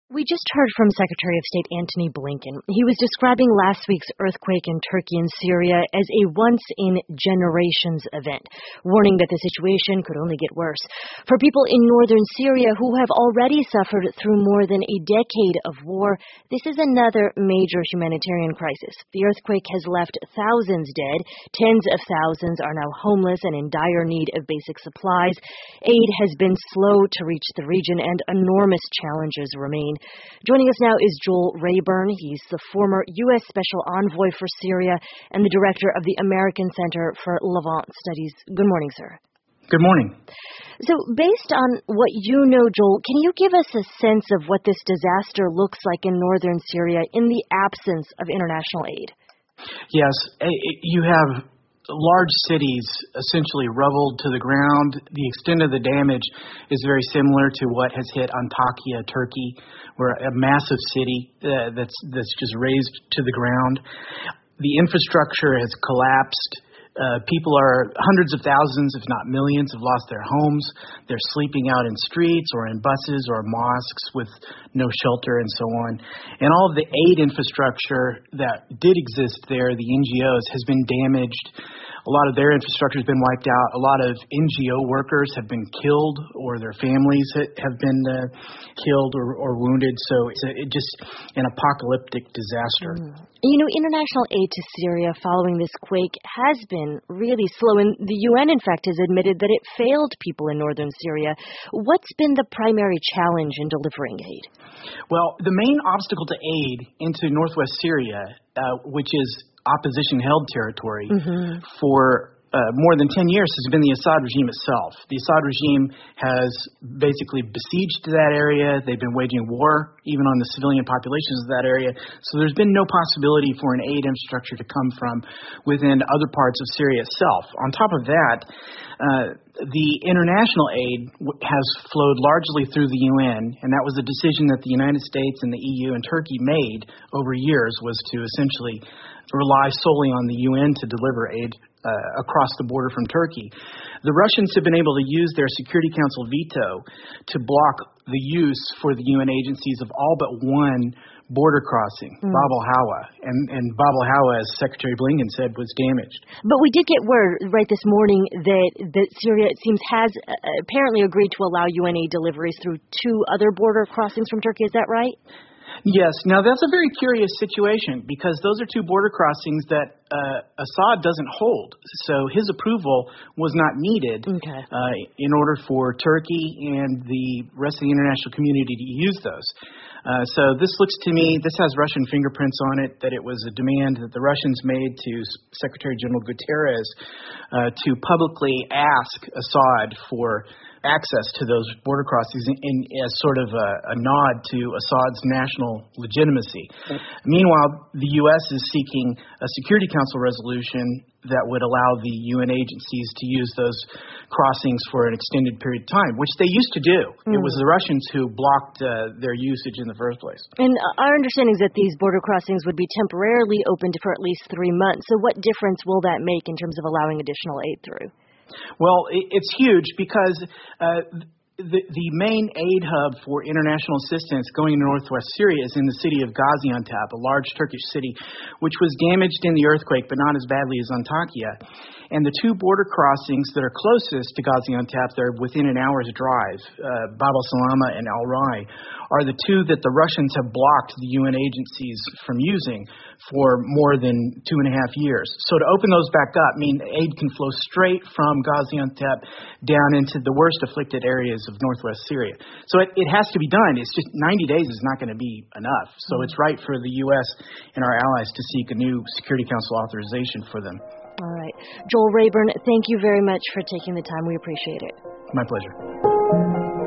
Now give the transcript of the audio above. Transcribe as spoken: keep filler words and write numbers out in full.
We just heard from Secretary of State Antony Blinken. He was describing last week's earthquake in Turkey and Syria as a once-in-generations event, warning that the situation could only get worse. For people in northern Syria who have already suffered through more than a decade of war, this is another major humanitarian crisis. The earthquake has left thousands dead. Tens of thousands are now homeless and in dire need of basic supplies. Aid has been slow to reach the region, and enormous challenges remain. Joining us now is Joel Rayburn. He's the former U S Special Envoy for Syria and the director of the American Center for Levant Studies. Good morning, sir. Good morning. So, based on what you know, Joel, can you give us a sense of what this disaster looks like in northern Syria in the absence of international aid? Yes, you have large cities essentially rubbled to the ground. The extent of the damage is very similar to what has hit Antakya, Turkey, where a massive city uh, that's that's just razed to the ground. The infrastructure has collapsed. Uh, people are, hundreds of thousands, if not millions, have lost their homes. They're sleeping out in streets or in buses or mosques with no shelter and so on. And all of the aid infrastructure that did exist there, the N G Os, has been damaged. A lot of their infrastructure has been wiped out. A lot of N G O workers have been killed, or their families have been uh, killed or, or wounded. So it's a, it just an apocalyptic disaster. Mm. You know, international aid to Syria following this quake has been really slow, and the U N, in fact, has admitted that it failed people in northern Syria. What's been the primary challenge in delivering aid? Well, the main obstacle to aid into northwest Syria, uh, which is opposition-held territory mm-hmm. for uh, more than ten years, has been the Assad regime itself. The Assad regime has basically besieged that area. They've been waging war even on the civilian populations of that area. So there's been no possibility for an aid infrastructure to come from within other parts of Syria itself. On top of that, uh, the international aid has flowed largely through the U N, and that was a decision that the United States and the E U and Turkey made over years, was to essentially rely solely on the U N to deliver aid uh, across the border from Turkey. The Russians have been able to use their Security Council veto to block the use for the U N agencies of all but one border crossing, mm. Bab al-Hawa. And, and Bab al-Hawa, as Secretary Blinken said, was damaged. But we did get word right this morning that, that Syria, it seems, has uh, apparently agreed to allow U N aid deliveries through two other border crossings from Turkey. Is that right? Yes. Now, that's a very curious situation, because those are two border crossings that uh, Assad doesn't hold. So his approval was not needed okay. uh, in order for Turkey and the rest of the international community to use those. Uh, so this looks to me, this has Russian fingerprints on it, that it was a demand that the Russians made to Secretary General Guterres uh, to publicly ask Assad for access to those border crossings in, in, as sort of a, a nod to Assad's national legitimacy. Okay. Meanwhile, the U S is seeking a Security Council resolution that would allow the U N agencies to use those crossings for an extended period of time, which they used to do. Mm. It was the Russians who blocked uh, their usage in the first place. And our understanding is that these border crossings would be temporarily opened for at least three months. So what difference will that make in terms of allowing additional aid through? Well, it's huge, because uh, the, the main aid hub for international assistance going to northwest Syria is in the city of Gaziantep, a large Turkish city, which was damaged in the earthquake, but not as badly as Antakya. And the two border crossings that are closest to Gaziantep, they're within an hour's drive, uh, Bab al-Salama and Al-Rai, are the two that the Russians have blocked the U N agencies from using for more than two and a half years. So to open those back up mean aid can flow straight from Gaziantep down into the worst afflicted areas of northwest Syria. So it, it has to be done. It's just ninety days is not going to be enough. So it's right for the U S and our allies to seek a new Security Council authorization for them. All right. Joel Rayburn, thank you very much for taking the time. We appreciate it. My pleasure.